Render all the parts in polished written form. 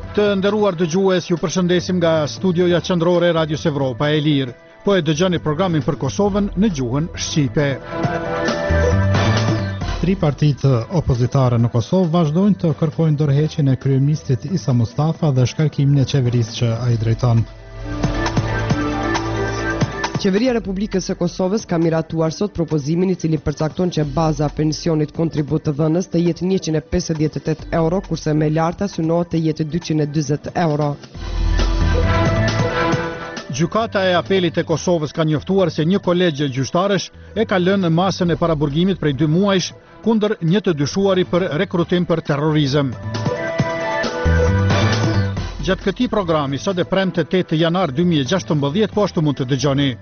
Të nderuar dëgjues, ju përshëndesim nga studioja qendrore e Radios Evropa e Lirë. Po e dëgjoni programin për Kosovën në gjuhën shqipe. Tri partitë opozitare në Kosovë vazhdojnë të kërkojnë dorëheqjen e kryeministrit Isa Mustafa dhe shkarkimin e qeverisë që ai drejton. Qeveria e Republikës së Kosovës ka miratuar sot propozimin i cili përcakton që baza pensionit kontribut të dhënës të jetë 158 euro, kurse më e larta synohet të jetë 240 euro. Gjykata e Apelit e Kosovës ka njoftuar se një kolegj gjyqtarësh e ka lënë masën e paraburgimit prej 2 muajsh kundër një të dyshuari për rekrutim për terrorizëm. Gjatë këtij programi, sot e premte 8 janar 2016, po ashtu mund të dëgjoni.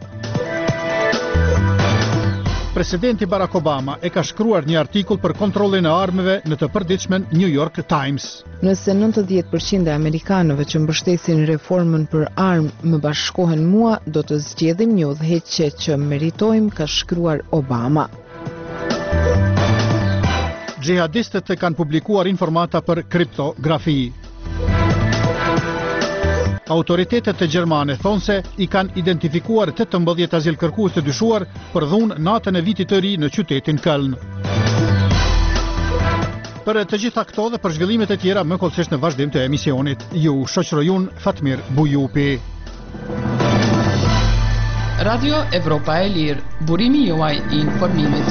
Presidenti Barack Obama e ka shkruar një artikull për kontrollin e armëve në të përditshmen New York Times. Nëse 90% e amerikanëve që mbështesin reformën për armë më bashkohen mua, do të zgjedhim një udhëheqje që meritojmë, ka shkruar Obama. Xhihadistët kanë publikuar informata për kriptografi. Autoritetet e gjermane thonë se i kanë identifikuar 18 azilkërkues të dyshuar për dhunë natën e vitit të ri në qytetin Köln. Për të gjitha këto dhe për zhvillimet e tjera më kollësisht në vazhdim të emisionit. Ju shoqëroj unë Fatmir Bujupi. Radio Evropa e Lirë, burimi juaj i informimit.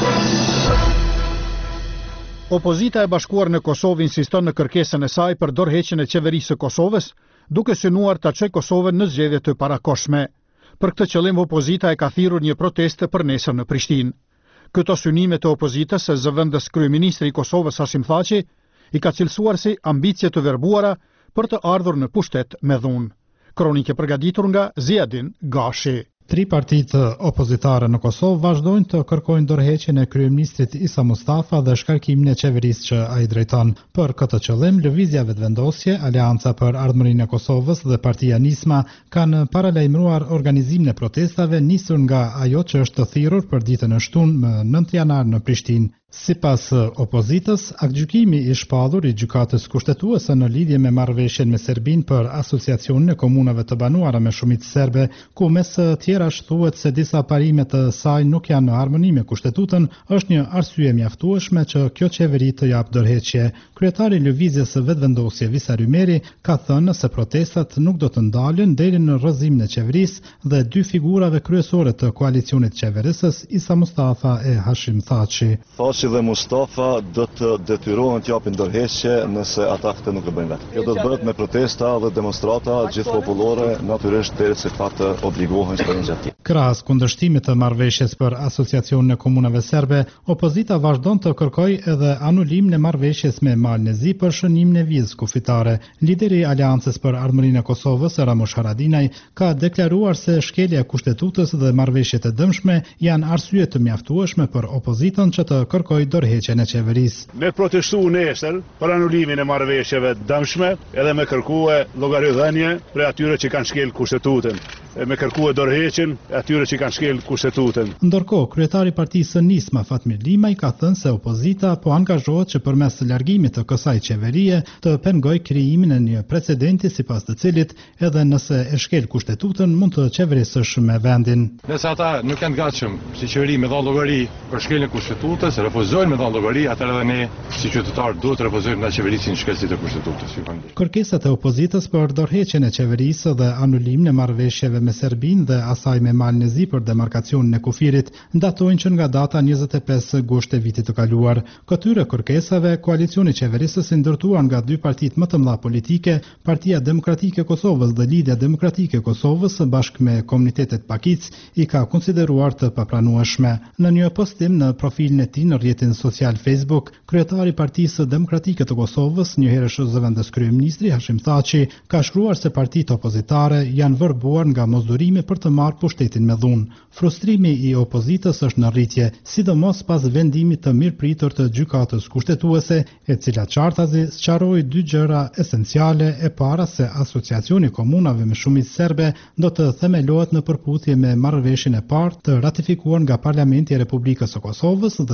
Opozita e bashkuar në Kosovë insiston në kërkesën e saj për dorëheqjen e qeverisë së Kosovës, duke synuar ta çojë Kosovën në zgjedhje të parakohshme. Për këtë qëllim opozita e ka thirrur një protestë për nesër në Prishtinë. Këto synime të opozitës së zëvendës kryeministri i Kosovës Hashim Thaçi i ka cilësuar si ambicie të verbuara për të ardhur në pushtet me dhunë. Kronikë përgatitur nga Ziadin Gashi. Tri partitë opozitare në Kosovë vazhdojnë të kërkojnë dorëheqjen e kryeministrit Isa Mustafa dhe shkarkimin e qeverisë që ai drejton. Për këtë qëllim, Lëvizja Vetëvendosje, Aleanca për Ardhmërinë e Kosovës dhe Partia Nisma kanë paralajmëruar organizimin e protestave nisur nga ajo që është të thirrur për ditën e shtunë më 9 janar në Prishtinë. Sipas opozitës, aktgjykimi i shpallur i gjykatës kushtetuese në lidhje me marrëveshjen me Serbinë për asociacionin e komunave të banuara me shumicë serbe, ku mes tjerash thuhet se disa parime të saj nuk janë në harmoni me kushtetutën, është një arsye mjaftueshme që kjo qeveri të jap dorëheqje. Kryetari i Lëvizjes së Vetëvendosje Visa Rymeri ka thënë se protestat nuk do të ndalen deri në rrëzimin e qeverisë dhe 2 figurave kryesore të koalicionit qeverisës, Isa Mustafa e Hashim Thaçi. Thaçi dhe Mustafa do të detyrohen të japin dorëheqje nëse ata këtë nuk e bëjnë vetë. Kjo do të bëhet me protesta dhe demonstrata gjithë popullore, natyrisht derisa ata të obligohen të bëjnë gjatë. Krahas kundërshtimit të marrëveshjes për asociacionin e komunave serbe, opozita vazhdon të kërkojë edhe anulimin e marrëveshjes me Malnezi për shënimin e vizës kufitare. Lideri i Aleancës për Ardhmërinë e Kosovës, Ramush Haradinaj, ka deklaruar se shkelja e kushtetutës dhe marrëveshjet e dëmshme janë arsye të mjaftueshme për opozitën që të kërkojë dorëheqjen e qeverisë. Me protestu nesër për anulimin e marrëveshjeve dëmshme, edhe me kërkue llogaridhënie për atyre që kanë shkel kushtetutën, me kërkue dorëheqjen e atyre që kanë shkel kushtetutën. Ndërkohë, kryetari i Partisë së Nisma Fatmir Limaj ka thënë se opozita po angazhohet që përmes largimit të kësaj qeverie të pengojë krijimin e një precedenti sipas të cilit edhe nëse e shkel kushtetutën mund të qeverisësh me vendin. Nëse ata nuk janë gatshëm si qeveri me dhënë llogari për shkeljen e kushtetutës, refuzojnë me dhënë llogari, atëherë edhe ne si qytetarë duhet të refuzojmë nga qeverisin shkelësit e kushtetutës. Kërkesat e opozitës për dorëheqjen e qeverisë dhe anulimin e marrëveshjeve me Serbinë dhe asaj me Malnezi për demarkacionin e kufirit ndatojnë që nga data 25 gusht e vitit të kaluar. Këtyre kërkesave, koalicioni qeverisës i ndërtuar nga 2 partitë më të mëdha politike, Partia Demokratike e Kosovës dhe Lidhja Demokratike e Kosovës bashkë me komunitetet Pakic, i ka konsideruar të papranueshme. Në një postim në profilin e tij në rrjetin social Facebook, kryetari i Partisë Demokratike të Kosovës, njëherësh zëvendës kryeministri Hashim Thaçi, ka shkruar se partitë opozitare janë vërbuar nga mosdurimi për të marrë pushtetin me dhunë. Frustrimi i opozitës është në rritje, sidomos pas vendimit të mirëpritur të gjykatës kushtetuese, e cila qartazi sqaroi 2 gjëra esenciale. E para se asociacioni komunave me shumicë serbe do të themelohet në përputhje me marrëveshjen e parë të ratifikuar nga Parlamenti i Republikës së Kosovës dhe së dyti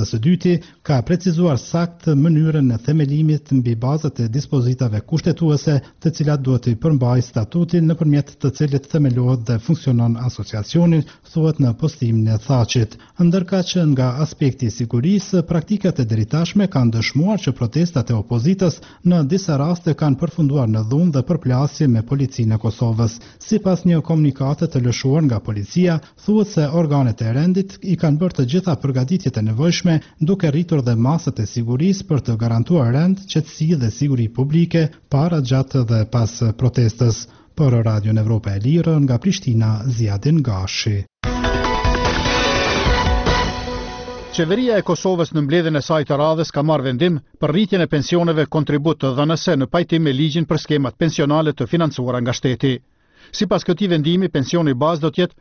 viti ka precizuar sakt mënyrën e themelimit mbi bazat e dispozitave kushtetuese, të cilat duhet të përmbajë statutin nëpërmjet të cilit themelohet dhe funksionon asociacioni, thuhet në postimin e Thaqit. Ndërkaq nga aspekti i sigurisë, praktikat e deritashme kanë dëshmuar që protestat e opozitës në disa raste kanë përfunduar në dhunë dhe përplasje me policinë e Kosovës. Sipas një komunikate të lëshuar nga policia, thuhet se organet e rendit i kanë bërë të gjitha përgatitjet e nevojshme, duke rritur dhe masat e sigurisë për të garantuar rend, qetësi dhe siguri publike para, gjatë dhe pas protestës. Për Radion Evropa e Lirë, nga Prishtina, Ziadin Gashi. Qeveria e Kosovës në mbledhjen e saj të radhës ka marrë vendim për rritjen e pensioneve kontribut të dhënëse në pajtim me ligjin për skemat pensionale të financuara nga shteti. Sipas këtij vendimi, pensioni bazë do të jetë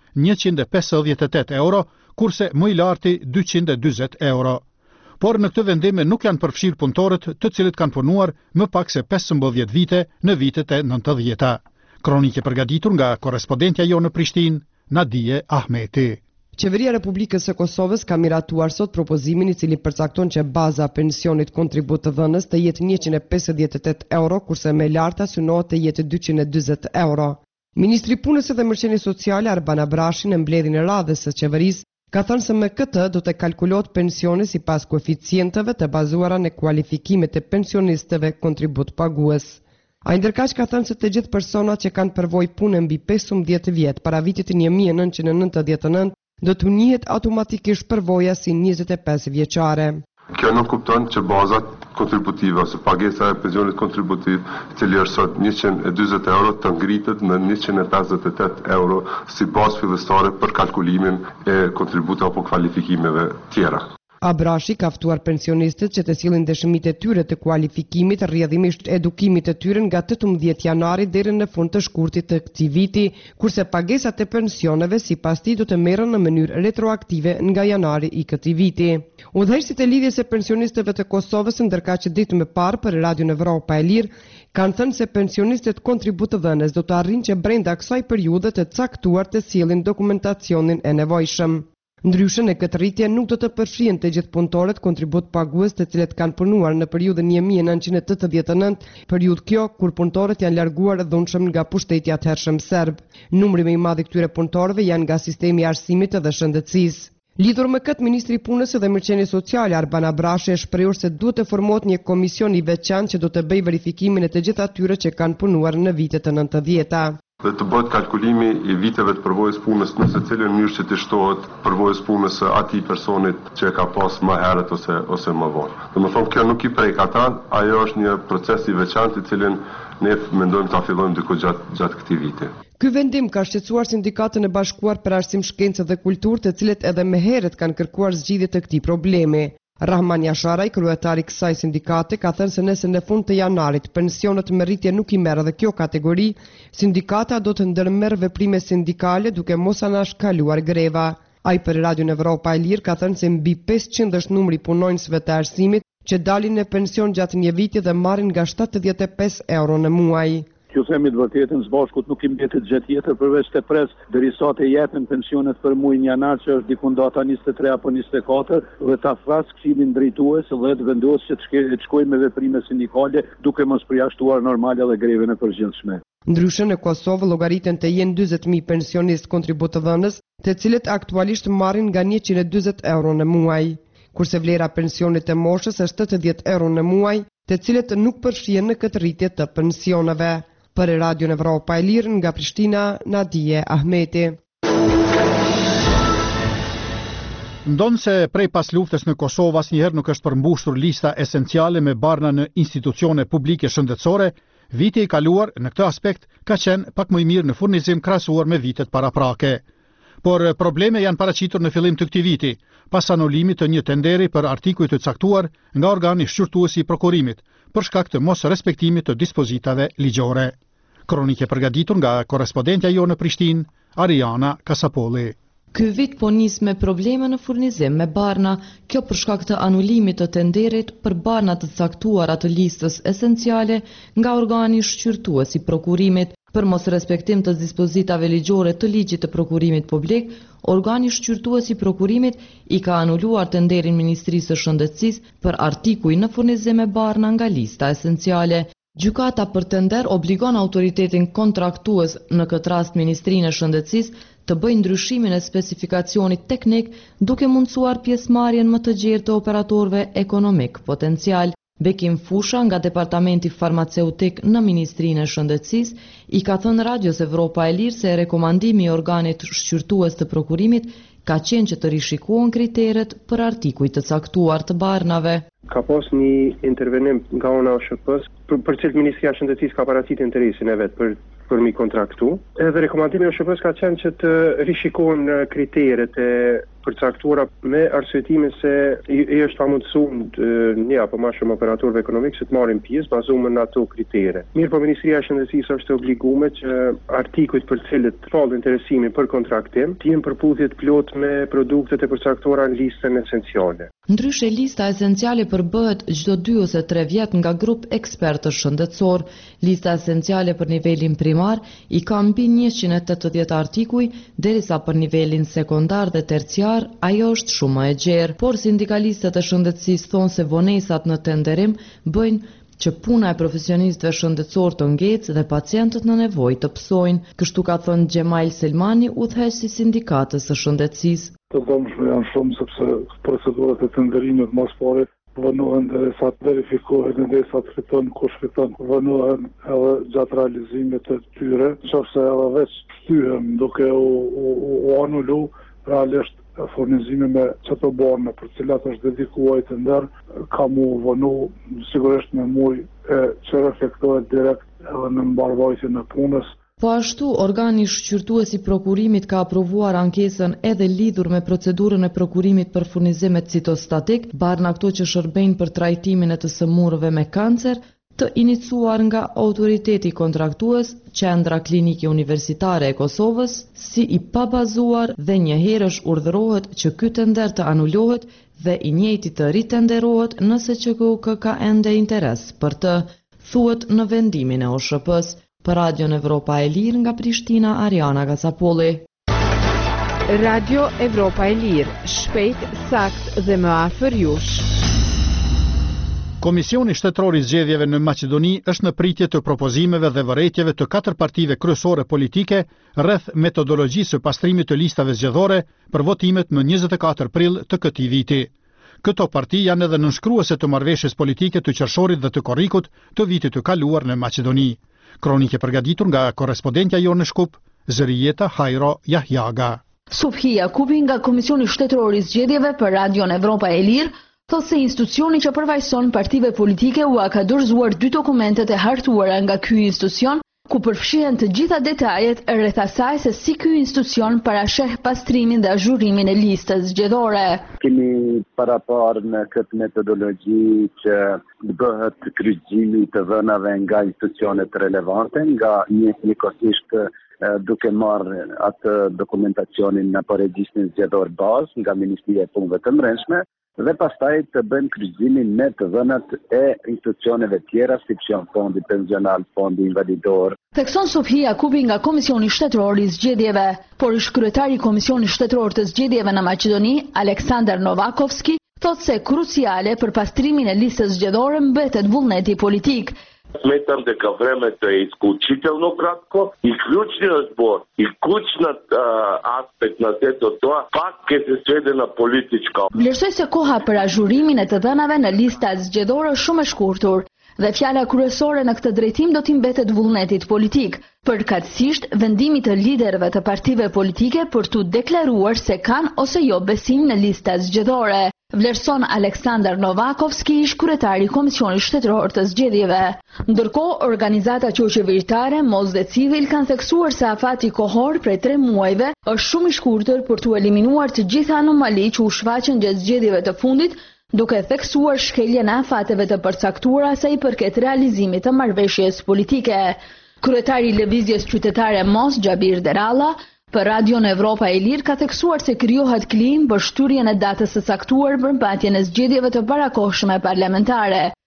158 euro, kurse më i larti 240 euro. Por në këtë vendim nuk janë përfshirë punëtorët të cilët kanë punuar më pak se 15 vite në vitet e 90-ta. Kronike përgatitur nga korrespondentja jo në Prishtinë, Nadije Ahmeti. Qeveria e Republikës së Kosovës ka miratuar sot propozimin i cili përcakton që baza e pensionit kontribut të dhënës të jetë 158 euro, kurse më e larta synohet të jetë 240 euro. Ministri i Punës dhe Mërqenies Sociale Arban Abrashi në mbledhjen e radhës së qeverisë ka thënë se me këtë do të kalkulohet pensioni sipas koeficienteve të bazuara në kualifikimet e pensionistëve kontribut pagues. Ai ndërkaq ka thënë se të gjithë personat që kanë përvojë pune mbi 15 vjet para vitit 1999 do të njihet automatikisht përvoja si 25 vjeçare. Kjo nuk kupton që bazat kontributive ose pagesa e pensionit kontributiv, i cili është sot 140 euro, të ngritet në 158 euro si bazë fillestare për kalkulimin e kontributeve apo kvalifikimeve tjera. Abrashi ka ftuar pensionistët që të sillin dëshmitë e tyre të kualifikimit, rrjedhimisht edukimit të tyre nga 18 janari deri në fund të shkurtit të këtij viti, kurse pagesat e pensioneve sipas tij do të merren në mënyrë retroaktive nga janari i këtij viti. Udhëheqësit e lidhjes së pensionistëve të Kosovës, ndërkaq që ditën e parë për Radion Evropa e Lirë, kanë thënë se pensionistët kontributëdhënës do të arrijnë që brenda kësaj periudhe të caktuar të sjellin dokumentacionin e nevojshëm. Ndryshe në këtë rritje nuk do të përfshihen të gjithë punëtorët kontribut pagues të cilët kanë punuar në periudhën 1989, periudhë kjo kur punëtorët janë larguar dhunshëm nga pushteti i atëhershëm serb. Numri më i madh i këtyre punëtorëve janë nga sistemi i arsimit dhe shëndetësisë. Lidhur me këtë, Ministri i Punës dhe Mërqenies Sociale Arban Abrashi është shprehur se duhet të formohet një komision i veçantë që do të bëjë verifikimin e të gjithë atyre që kanë punuar në vitet e 90-ta. Dhe të bëhet kalkulimi i viteve të përvojës punës në secilën mënyrë që të shtohet përvojës punës së atij personit që ka pas më herët ose më vonë. Domethënë kjo nuk i prek ata, ajo është një proces i veçantë i cilin ne mendojmë ta fillojmë diku gjatë këtij viti. Ky vendim ka shqetësuar Sindikatën e Bashkuar për Arsim, Shkencë dhe Kulturë, të cilët edhe më herët kanë kërkuar zgjidhje të këtij problemi. Rahman Jasharaj, kryetari i kësaj sindikate, ka thënë se nëse në fund të janarit pensionet me rritje nuk i merr dhe kjo kategori, sindikata do të ndërmerr veprime sindikale duke mos anashkaluar greva. Ai për Radion Evropa e Lirë ka thënë se mbi 500 është numri i punonjësve të arsimit që dalin në pension gjatë një viti dhe marrin nga 75 euro në muaj. Që themi të vërtetën, Zbashkut nuk i mbetet gjë tjetër përveç të pres derisa të jepen pensionet për muajin janar, që është diku data 23 apo 24, dhe ta fras Këshillin drejtues dhe të vendosë që të shkojë me veprime sindikale duke mos përjashtuar normale dhe greven e përgjithshme. Ndryshe në Kosovë llogariten të jenë 40.000 pensionistë kontributëdhënës, të cilët aktualisht marrin nga 140 euro në muaj, kurse vlera pensionit të moshës është 80 euro në muaj, të cilët nuk përfshihen në këtë rritje të pensioneve. Për Radion Evropa e Lirë, nga Prishtina, Nadije Ahmeti. Ndonë se prej pas luftës në Kosovë asnjëherë nuk është përmbushur lista esenciale me barna në institucione publike shëndetësore, viti i kaluar në këtë aspekt ka qenë pak më i mirë në furnizim krahasuar me vitet paraprake. Por probleme janë paraqitur në fillim të këtij viti, pas anulimit të një tenderi për artikuj të caktuar nga organi shqyrtuesi i prokurimit, për shkak të mos respektimit të dispozitave ligjore. Kronike përgatitur nga korrespondentja jo në Prishtinë, Ariana Kasapolli. Ky vit po nis me probleme në furnizim me barna, kjo për shkak të anulimit të tenderit për barna të caktuara të listës esenciale nga organi shqyrtues i prokurimit. Për mos respektim të dispozitave ligjore të ligjit të prokurimit publik, organi shqyrtues i prokurimit i ka anuluar tenderin Ministrisë së Shëndetësisë për artikuj në furnizim me barna nga lista esenciale. Gjykata për tender obligon autoritetin kontraktues, në këtë rast Ministrinë e Shëndetësisë, të bëjë ndryshimin e specifikacionit teknik duke mundësuar pjesëmarrjen më të gjerë të operatorëve ekonomik potencial. Bekim Fusha nga Departamenti Farmaceutik në Ministrinë e Shëndetësisë i ka thënë Radios Evropa e Lirë se rekomandimi i organit shqyrtues të prokurimit ka qenë që të rishikohen kriteret për artikuj të caktuar të barnave. Ka pas një intervenim nga ona OSHP-s, për cilë Ministria e Shëndetësisë ka paraqitur interesin e vet për mi kontraktu. Edhe rekomandimi i OSHP-s ka qenë që të rishikohen kriteret e përcaktuara me arsyetimin se i është pamundësuar një apo më shumë operatorëve ekonomik që të marrin pjesë bazuar në ato kritere. Mirë, po Ministria e Shëndetësisë është e obliguar që artikujt për cilët fal interesimi për kontraktim të jenë përputhje të plot me produktet e përcaktuara në listën esenciale. Ndryshe, lista esenciale përbëhet çdo 2 ose 3 vjet nga grup ekspertësh shëndetësor. Lista esenciale për nivelin primar i ka mbi 180 artikuj, derisa për nivelin sekondar dhe terciar ajo është shumë më e gjerë, por sindikalistët e shëndetësisë thonë se vonesat në tenderim bëjnë që puna e profesionistëve shëndetësor të ngecë dhe pacientët në nevojë të psojnë, kështu ka thënë Xhemail Selmani, udhëheqësi i sindikatës së shëndetësisë. Të dëmshme janë shumë sepse procedurat e tenderimit mas pare vënohen derisa të verifikohen, derisa të fiton kush fiton, vënohen edhe gjatë realizimit të tyre, qofse edhe veç shtyhem duke u anulu realisht furnizimi me çato borne për cilat është dedikuar tender, ka mu vënu sigurisht me mujë që reflektohet direkt edhe në mbarvajtjen e punës. Po ashtu, organi shqyrtues i prokurimit ka aprovuar ankesën edhe lidhur me procedurën e prokurimit për furnizimet citostatik, barna këto që shërbejnë për trajtimin e të sëmurëve me kancer, të inicuar nga autoriteti kontraktues, Qendra Klinike Universitare e Kosovës, si i pabazuar dhe njëherësh urdhërohet që ky tender të anulohet dhe i njëjti të ritenderohet nëse QKUK ka ende interes për të, thuhet në vendimin e OSHP-s. Për Radion Evropa e Lirë nga Prishtina, Ariana Gacapolli. Radio Evropa e Lirë, shpejt, sakt dhe më afër jush. Komisioni Shtetëror i Zgjedhjeve në Maqedoni është në pritje të propozimeve dhe vërejtjeve të 4 partive kryesore politike rreth metodologjisë së pastrimit të listave zgjedhore për votimet në 24 prill të këtij viti. Këto parti janë edhe nënshkruese të marrëveshjes politike të qershorit dhe të korrikut të vitit të kaluar në Maqedoni. Kronike përgatitur nga korrespondentja jonë në Shkup, Zërijeta Hajro Jahjaga. Sofia Jakubi nga Komisioni Shtetëror i Zgjedhjeve për Radion Evropa e Lirë thotë se institucioni që përfaqëson partive politike u ka dorëzuar 2 dokumentet e hartuara nga ky institucion, ku përfshihen të gjitha detajet rreth asaj se si ky institucion parasheh pastrimin dhe azhurimin e listës zgjedhore. Kemi paraparë në këtë metodologji që bëhet kryqëzimi të dhënave nga institucionet relevante, nga njëkohësisht duke marrë atë dokumentacionin në regjistrin zgjedhor bazë nga Ministria e Punëve të Brendshme dhe pastaj të bëjmë kryqëzimin me të dhënat e institucioneve tjera, si që janë Fondi Pensional, Fondi Invalidor. Thekson Sofia Jakubi nga Komisioni Shtetëror i Zgjedhjeve, por ish kryetari i Komisionit Shtetëror të Zgjedhjeve në Maqedoni, Aleksandar Novakovski, thotë se kruciale për pastrimin e listës zgjedhore mbetet vullneti politik. Сметам дека времето е исклучително кратко и клучниот збор, и клучниот аспект на сето тоа пак ќе се сведе на политичка. Vlerësoj se koha për azhurimin e të dhënave në listat zgjedhore shumë e shkurtur dhe fjala kryesore në këtë drejtim do t'i mbetet vullnetit politik, përkatësisht vendimit të liderëve të partive politike për t'u deklaruar se kanë ose jo besim në listat zgjedhore. Vlerëson Aleksandar Novakovski, ish kryetari i Komisionit Shtetëror të Zgjedhjeve. Ndërkohë, organizata qeveritare Mos dhe Civil kanë theksuar se afati kohor prej 3 muajve është shumë i shkurtër për t'u eliminuar të gjitha anomali që u shfaqën gjatë zgjedhjeve të fundit, duke theksuar shkeljen e afateve të përcaktuara sa i përket realizimit të marrëveshjes politike. Kryetari i Lëvizjes Qytetare Mos, Xhabir Deralla, për Radion Evropa e Lirë ka theksuar se krijohet klim për shturjen e datës së caktuar për mbajtjen e zgjedhjeve të parakohshme parlamentare.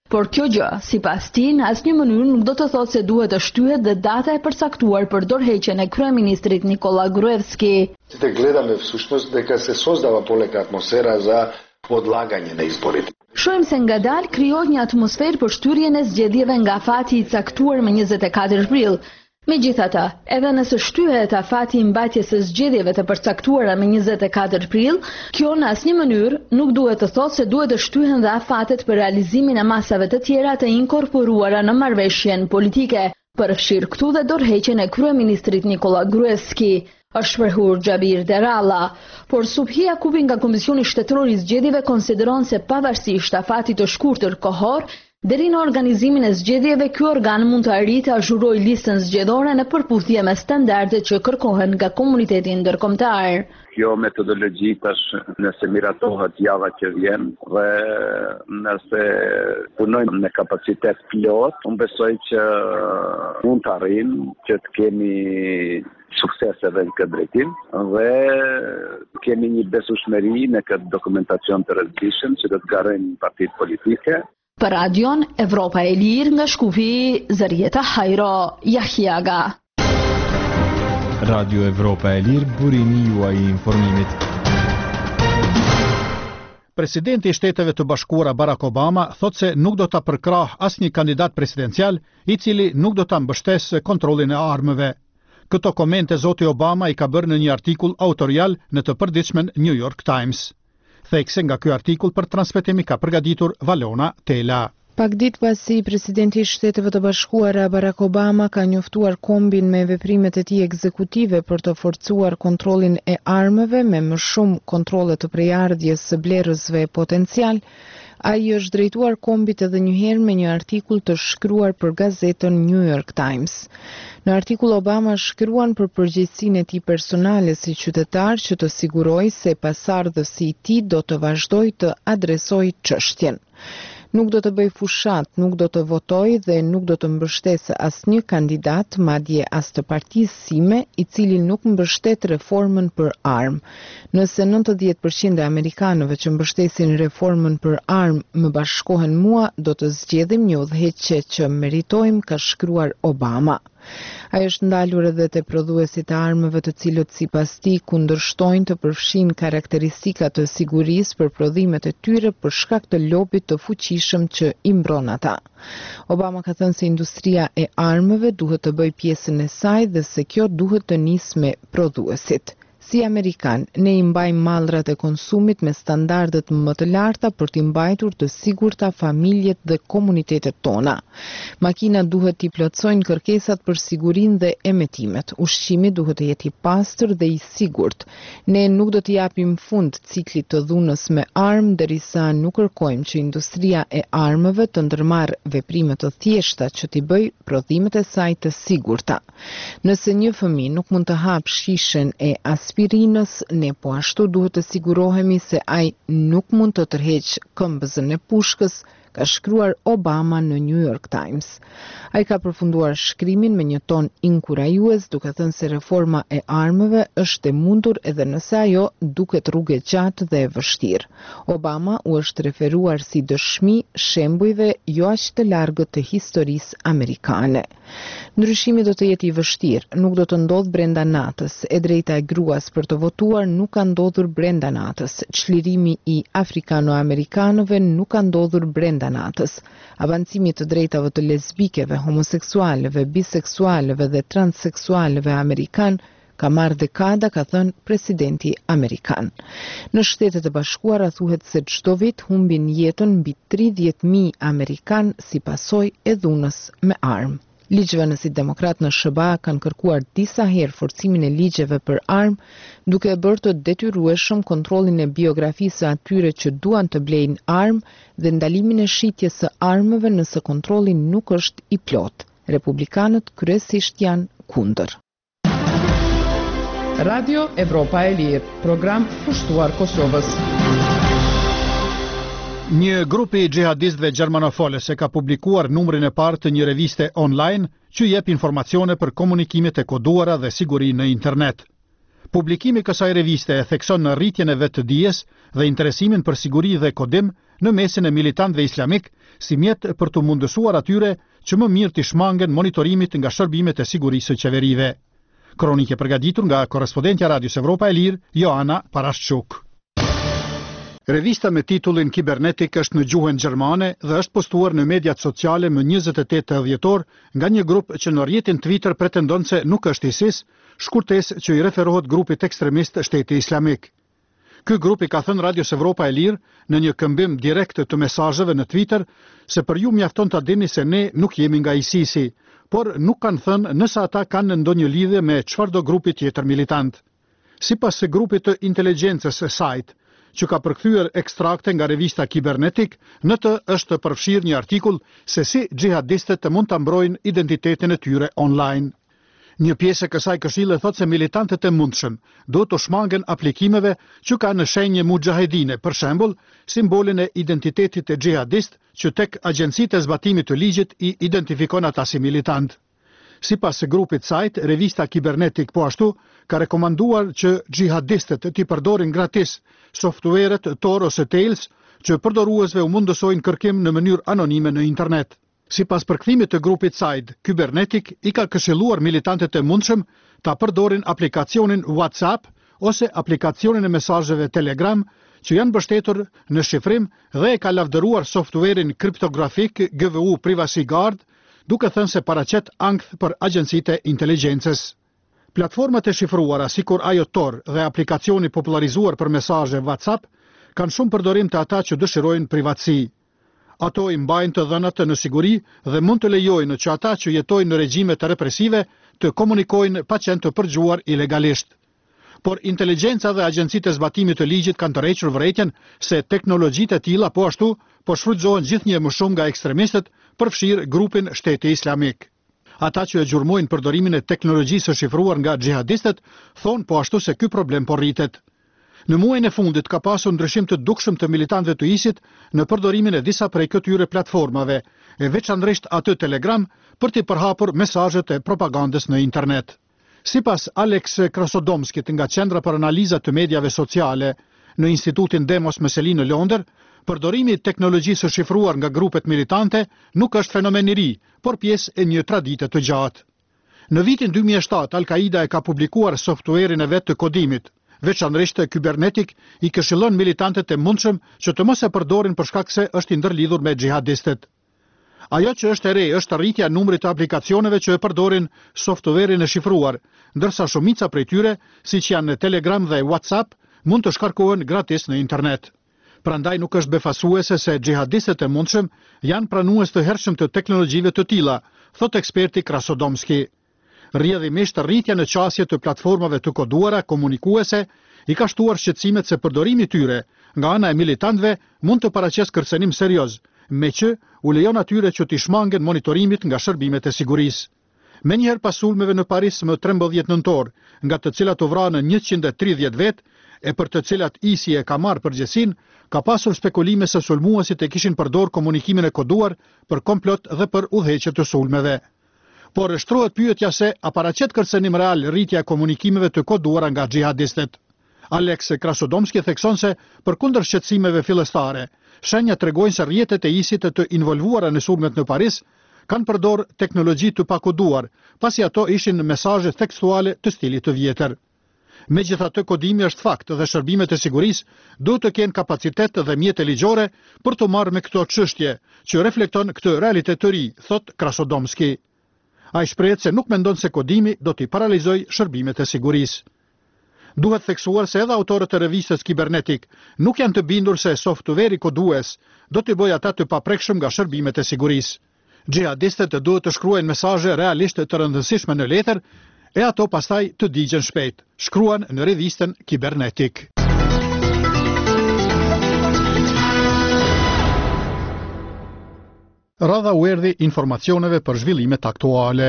Por kjo gjë, sipas tij, në asnjë mënyrë nuk do të thotë se duhet të shtyhet dhe data e përcaktuar për dorëheqjen e kryeministrit Nikola Gruevski. Te gledame v suštnost дека се создава полека атмосфера за podlaganje na izborit. Shohim se ngadalë krijohet një atmosferë për shtyrjen e zgjedhjeve nga afati I caktuar më 24 prill. Megjithatë, edhe nëse shtyhet afati I mbajtjes së zgjedhjeve të përcaktuara më 24 prill, kjo në asnjë mënyrë nuk duhet të thotë se duhet të shtyhen dhe afatet për realizimin e masave të tjera të inkorporuara në marrëveshjen politike. Përfshir këtu dhe dorëheqjen e kryeministrit Nikola Gruevski, është shprehur Xhabir Deralla, por Subhi Jakubi nga Komisioni Shtetëror I Zgjedhjeve konsideron se pavarësisht afatit të shkurtër kohor, deri në organizimin e zgjedhjeve, ky organ mund të arrijë të azhurojë listën zgjedhore në përputhje me standardet që kërkohen nga komuniteti ndërkombëtar. Kjo metodologji tash nëse miratohet java që vjen dhe nëse punojmë në kapacitet pilot, unë besoj që mund të arrijmë që të kemi sukses edhe në këtë drejtim dhe kemi një besueshmëri në këtë dokumentacion të rëndësishëm që do të garojnë partitë politike. Për Radion Evropa e Lirë nga Shkupi, Zarieta Hajro, Jahjaga. Radio Evropa e Lirë, burimi juaj I informimit. Presidenti I Shteteve të Bashkuara Barack Obama thot se nuk do ta përkrah asnjë kandidat presidencial I cili nuk do ta mbështesë kontrollin e armëve. Këto komente zoti Obama I ka bërë në një artikull autorial në të përditshmen New York Times. Thekse nga ky artikull për transmetim ka përgatitur Valona Tela. Pak ditë pasi presidenti I Shteteve të Bashkuara Barack Obama ka njoftuar kombin me veprimet e tij ekzekutive për të forcuar kontrollin e armëve me më shumë kontrolle të prejardhjes së blerësve potencial, ai është drejtuar kombit edhe një herë me një artikull të shkruar për gazetën New York Times. Në artikull Obama shkruan për përgjegjësinë e tij personale si qytetar që të sigurojë se pasardhësi I tij do të vazhdojë të adresojë çështjen. Nuk do të bëj fushat, nuk do të votoj dhe nuk do të mbështesë asnjë kandidat, madje as të partisë sime, I cili nuk mbështet reformën për armë. Nëse 90% e amerikanëve që mbështesin reformën për armë më bashkohen mua, do të zgjedhim një udhëheqje që meritojmë, ka shkruar Obama. Ai është ndalur edhe te prodhuesit e armëve të cilët sipas tij kundërshtojnë të përfshin karakteristika të sigurisë për prodhimet e tyre për shkak të lobit të fuqishëm që I mbron ata. Obama ka thënë se industria e armëve duhet të bëjë pjesën e saj dhe se kjo duhet të nisë me prodhuesit. Si Amerikan, ne I mbajmë mallrat e konsumit me standardet më të larta për t'i mbajtur të sigurta familjet dhe komunitetet tona. Makinat duhet t'i plotësojnë kërkesat për sigurinë dhe emetimet. Ushqimi duhet të jetë I pastër dhe I sigurt. Ne nuk do t'i japim fund ciklit të dhunës me armë derisa nuk kërkojmë që industria e armëve të ndërmarrë veprime të thjeshta që t'i bëjë prodhimet e saj të sigurta. Nëse një fëmijë nuk mund të hap shishen e aspirinës, ne po ashtu duhet të sigurohemi se ai nuk mund të tërheqë këmbëzën e pushkës, ka shkruar Obama në New York Times. Ai ka përfunduar shkrimin me një ton inkurajues, duke thënë se reforma e armëve është e mundur edhe nëse ajo duket rrugë e gjatë dhe e vështirë. Obama u është referuar si dëshmi shembujve jo aq të largët të historisë amerikane. Ndryshimi do të jetë I vështirë, nuk do të ndodhë brenda natës. E drejta e gruas për të votuar nuk ka ndodhur brenda natës. Çlirimi I afrikano-amerikanëve nuk ka ndodhur brenda natës. Avancimi të drejtave të lesbikeve, homoseksualeve, biseksualeve dhe transseksualeve amerikan ka marrë dekada, ka thënë presidenti amerikan. Në Shtetet e Bashkuara thuhet se çdo vit humbin jetën mbi 30.000 amerikan si pasojë e dhunës me armë. Ligjvënësit demokrat në SBA kanë kërkuar disa herë forcimin e ligjeve për armë, duke e bërë të detyrueshëm kontrollin e biografisë së atyre që duan të blejnë armë dhe ndalimin e shitjes së armëve nëse kontrolli nuk është I plot. Republikanët kryesisht janë kundër. Radio Evropa e Lirë, program pushtuar Kosovës. Një grupi I xhihadistëve gjermanofoles ka publikuar numrin e parë të një reviste online që jep informacione për komunikimet e koduara dhe siguri në internet. Publikimi i kësaj reviste e thekson në rritjen e vetëdijes dhe interesimin për siguri dhe kodim në mesin e militantëve islamik si mjet për të mundësuar atyre që më mirë të shmangen monitorimit nga shërbimet e sigurisë së qeverive. Kronike përgatitur nga korrespondentja Radios Evropa e Lirë, Joana Parashçuk. Revista me titullin Kibernetik është në gjuhën gjermane dhe është postuar në mediat sociale më 28 dhjetor nga një grup që në rrjetin Twitter pretendon se nuk është ISIS, shkurtesë që i referohet grupit ekstremist Shteti Islamik. Ky grup i ka thënë Radios Evropa e Lirë në një këmbim direkt të mesazheve në Twitter se për ju mjafton ta dini se ne nuk jemi nga ISIS-i, por nuk kanë thënë nëse ata kanë ndonjë lidhje me çfarëdo grupi tjetër militant. Sipas së grupit të inteligjencës Site, që ka përkthyer ekstrakte nga revista Kibernetik, në të është përfshirë një artikull se si xhihadistët mund ta mbrojnë identitetin e tyre online. Një pjesë e kësaj këshille thotë se militantët e mundshëm duhet të shmangen aplikimeve që kanë në shenjë mujahedine, për shembull, simbolin e identitetit e xhihadist që tek agjencitë e zbatimit të ligjit i identifikon ata si militant. Sipas së grupit Site, revista Kibernetik po ashtu ka rekomanduar që xhihadistët t'i përdorin gratis software-et Tor ose Tails që përdoruesve u mundësojnë kërkim në mënyrë anonime në internet. Sipas përkthimit të grupit Site, Kibernetik i ka këshilluar militantët e mundshëm ta përdorin aplikacionin WhatsApp ose aplikacionin e mesazheve Telegram që janë mbështetur në shifrim dhe e ka lavdëruar software-in kriptografik GVU Privacy Guard, duke thënë se paraqet ankth për agjencitë e inteligjencës. Platformat e shifruara, sikur ajo Tor dhe aplikacioni popularizuar për mesazhe WhatsApp, kanë shumë përdorim të ata që dëshirojnë privatësi. Ato i mbajnë të dhënat në siguri dhe mund të lejojnë që ata që jetojnë në regjime të represive të komunikojnë pa qenë të përgjuar ilegalisht. Por inteligjenca dhe agjencitë e zbatimit të ligjit kanë tërhequr vërejtjen se teknologjitë e tilla po ashtu po shfrytëzohen gjithnjë më shumë nga ekstremistët, përfshirë grupin Shteti Islamik. Ata që e gjurmojnë përdorimin e teknologjisë së shifruar nga xhihadistët thonë po ashtu se ky problem po rritet. Në muajin e fundit ka pasur ndryshim të dukshëm të militantëve të ISIS në përdorimin e disa prej këtyre platformave, e veçanërisht atë Telegram, për të përhapur mesazhet e propagandës në internet. Sipas Alex Krasodomskit nga Qendra për Analizat të Mediave Sociale në Institutin Demos Meseli në Londër, përdorimi i teknologjisë së shifruar nga grupet militante nuk është fenomen i ri, por pjesë e një tradite të gjatë. Në vitin 2007, Al-Qaida e ka publikuar software-in e vet të kodimit. Veçanërisht Kibernetik i këshillon militantët e mundshëm që të mos e përdorin për shkak se është i ndërlidhur me xhihadistët. Ajo që është e re është rritja e numrit të aplikacioneve që e përdorin software-in e shifruar, ndërsa shumica prej tyre, siç janë Telegram dhe WhatsApp, mund të shkarkohen gratis në internet. Prandaj nuk është befasuese se xhihadistët e mundshëm janë pranues të hershëm të teknologjive të tilla, thot eksperti Krasodomski. Rrjedhimisht rritja në qasje të platformave të koduara komunikuese i ka shtuar shqetësimet se përdorimi i tyre nga ana e militantëve mund të paraqesë kërcënim serioz, me që u lejon atyre që t'i shmangen monitorimit nga shërbimet e sigurisë. Menjëherë pas sulmeve në Paris më 13 nëntor, nga të cilat u vranë 130 vet, e për të cilat ISI e ka marrë përgjegjësinë, ka pasur spekulime se sulmuesit e kishin përdorur komunikimin e koduar për komplot dhe për udhëheqje të sulmeve. Por shtrohet pyetja se a paraqet kërcënim real rritja e komunikimeve të koduara nga xhihadistët. Alex Krasodomski thekson se përkundër shqetësimeve fillestare, shenjat tregojnë se rrjetet e ISIS të involvuara në sulmet në Paris kanë përdorur teknologji të pakoduar, pasi ato ishin mesazhe tekstuale të stilit të vjetër. Megjithatë, kodimi është fakt dhe shërbimet e sigurisë duhet të kenë kapacitet dhe mjete ligjore për të marrë me këto çështje, që reflekton këtë realitet të ri, thot Krasodomski. Ai shprehet se nuk mendon se kodimi do t'i paralizojë shërbimet e sigurisë. Duhet theksuar se edhe autorët e revistës Kibernetik nuk janë të bindur se software-i kodues do t'i bëjë ata të paprekshëm nga shërbimet e sigurisë. Xhihadistët duhet të shkruajnë mesazhe realisht të rëndësishme në letër e ato pastaj të digjen shpejt, shkruan në revistën Kibernetik. Radha u erdhi informacioneve për zhvillimet aktuale.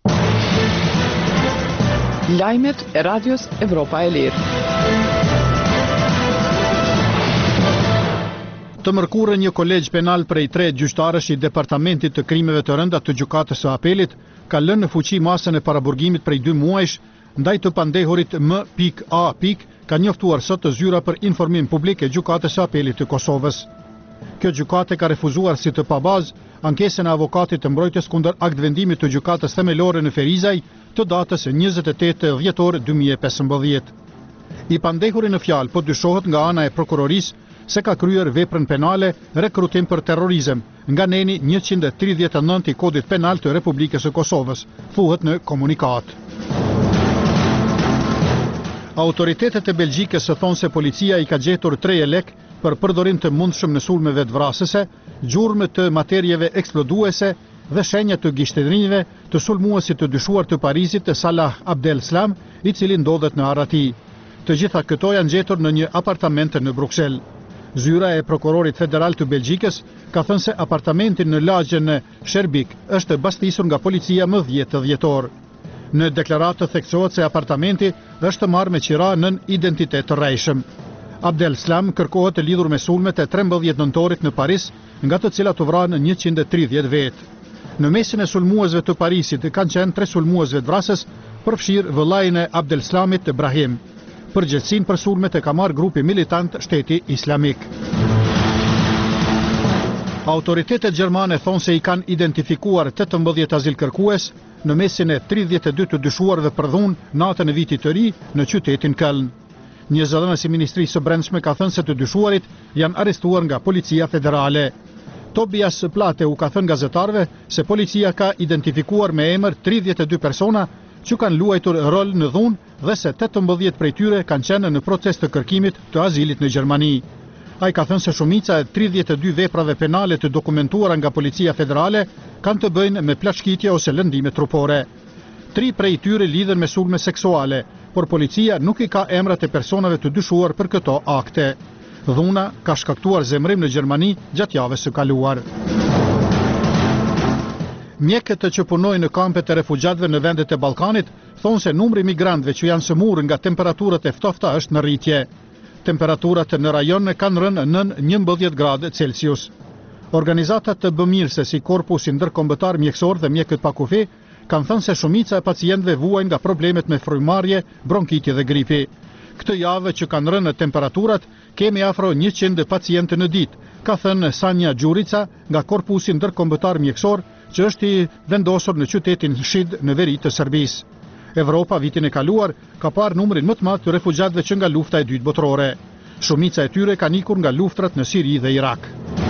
Lajmet e Radios Evropa e Lirë. Të mërkurën një kolegj penal prej 3 gjyqtarësh i Departamentit të Krimeve të Rënda të Gjykatës së Apelit ka lënë në fuqi masën e paraburgimit prej 2 muajsh ndaj të pandehurit M.A. ka njoftuar sot të zyra për informim publik e gjykatës së apelit të Kosovës. Kjo gjykate ka refuzuar si të pabazë ankesën e avokatit të mbrojtjes kundër aktvendimit të gjykatës themelore në Ferizaj të datës 28 dhjetor 2015. I pandehuri në fjalë po dyshohet nga ana e prokurorisë se ka kryer veprën penale rekrutim për terrorizëm nga neni 139 i kodit penal të Republikës së Kosovës, thuhet në komunikat. Autoritetet e Belgjikës thonë se policia i ka gjetur 3 lek për përdorim të mundshëm në sulmeve të vrasëse, gjurmë të materieve eksploduese dhe shenja të gishtërinjve të sulmuesit të dyshuar të Parisit të Salah Abdel-Slam, i cili ndodhet në Arati. Të gjitha këto janë gjetur në një apartament në Bruksel. Zyra e prokurorit federal të Belgjikës ka thënë se apartamentin në lagjen në Sherbik është bastisur nga policia më 10 dhjetor. Në deklaratë theksohet se apartamenti është marrë me qira nën identitet të rrejshëm. Abdel-Slam kërkohet të lidhur me sulmet e 13 nëntorit në Paris, nga të cilat u vranë 130 vetë. Në mesin e sulmuesve të Parisit kanë qenë 3 sulmuesve të vrasës, përfshirë vëllain e Abdel-Slamit Ibrahim. Përgjegjësinë për sulmet e ka marrë grupi militant Shteti Islamik. Autoritetet gjermane thonë se i kanë identifikuar 18 azilkërkues në mesin e 32 të dyshuarve për dhunë natën e vitit të ri në qytetin Köln. Një zëdhënës i Ministrisë së Brendshme ka thënë se të dyshuarit janë arrestuar nga Policia Federale. Tobias Plate u ka thënë gazetarëve se policia ka identifikuar me emër 32 persona që kanë luajtur rol në dhunë dhe se 18 prej tyre kanë qenë në proces të kërkimit të azilit në Gjermani. Ai ka thënë se shumica e 32 veprave penale të dokumentuara nga Policia Federale kanë të bëjnë me plashkitje ose lëndime trupore. 3 prej tyre lidhen me sulme seksuale, por policia nuk i ka emrat e personave të dyshuar për këto akte. Dhuna ka shkaktuar zemrim në Gjermani gjatë javës së kaluar. Mjekët që punojnë në kampet e refugjatëve në vendet e Ballkanit thonë se numri migrantëve që janë sëmurë nga temperaturat e ftofta është në rritje. Temperaturat në rajon kanë rënë nën 11 gradë Celsius. Organizatat të bëmirëse si Korpusi Ndërkombëtar Mjekësor dhe Mjekët pa kufi kanë thënë se shumica e pacientëve vuajnë nga problemet me frymarrje, bronkiti dhe gripi. Këtë javë që kanë rënë temperaturat, kemi afro 100 pacientë në ditë, ka thënë Sanja Gjurica nga Korpusi Ndërkombëtar Mjekësor, që është i vendosur në qytetin Shid në veri të Serbisë. Evropa vitin e kaluar ka parë numrin më të madh të refugjatëve që nga lufta e dytë botërore. Shumica e tyre kanë ikur nga luftrat në Siri dhe Irak.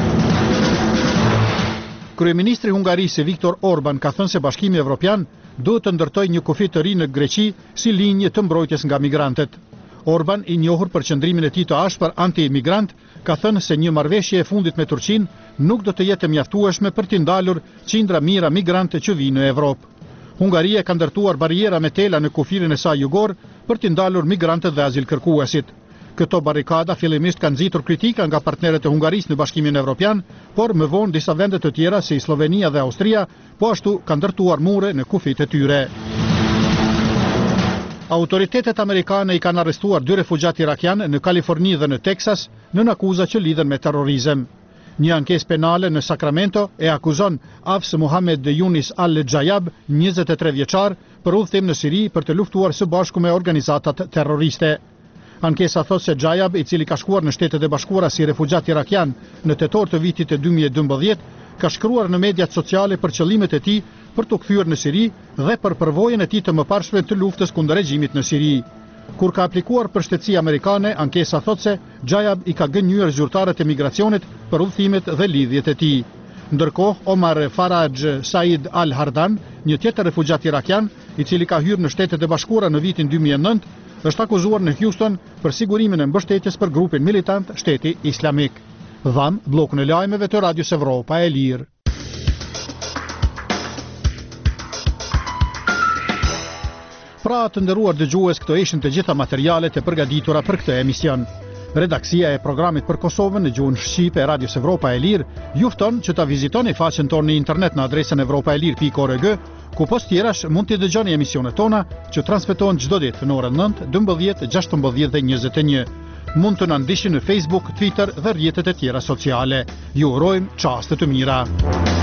Kryeministri Hungarisë Viktor Orban ka thënë se Bashkimi Evropian duhet të ndërtojë një kufi të ri në Greqi si linjë të mbrojtjes nga migrantët. Orban, i njohur për qëndrimin e tij të ashpër anti-imigrant, ka thënë se një marrëveshje e fundit me Turqinë nuk do të jetë e mjaftueshme për t'i ndalur qindra mijëra migrantë që vinë në Evropë. Hungaria ka ndërtuar bariera me tela në kufirin e saj jugor për t'i ndalur migrantët dhe azilkërkuesit. Këto barrikada fillimisht kanë nxitur kritika nga partnerët e Hungarisë në Bashkimin Evropian, por më vonë disa vende të tjera si Slovenia dhe Austria po ashtu kanë ndërtuar mure në kufit e tyre. Autoritetet amerikane i kanë arrestuar 2 refugjat irakian në Kaliforni dhe në Teksas në akuza që lidhen me terrorizëm. Një ankesë penale në Sacramento e akuzon Afs Muhammed Yunis Al-Jayab, 23 vjeçar, për udhëtim në Siri për të luftuar së bashku me organizatat terroriste. Ankesa thot se Jayab, i cili ka shkuar në Shtetet e Bashkuara si refugjat irakian në tetor të vitit e 2012, ka shkruar në mediat sociale për qëllimet e tij për të kthyer në Siri dhe për përvojën e tij të mëparshme të luftës kundër regjimit në Siri. Kur ka aplikuar për shtetësi amerikane, ankesa thot se Jayab i ka gënjur zyrtarët e migracionit për udhëtimet dhe lidhjet e tij. Ndërkohë, Omar Faraj Said Al-Hardan, një tjetër refugjat irakian, i cili ka hyrë në Shtetet e Bashkuara në vitin 2009, është akuzuar në Houston për sigurimin e mbështetjes për grupin militant Shteti Islamik. Dham, bllokun e lajmeve të Radios Evropa e Lirë. Pra të nderuar dëgjues, këto ishin të gjitha materialet e përgatitura për këtë emision. Redaksia e programit për Kosovën në gjuhën shqipe e Radios Evropa e Lirë ju fton që ta vizitoni faqen tonë në internet në adresën evropaelir.org, ku post tjerash mund të dëgjoni emisionet tona që transmetohen çdo ditë në orën 9, 12, 16 dhe 21. Mund të na ndiqni në Facebook, Twitter dhe rrjetet e tjera sociale. Ju urojmë çaste të mira.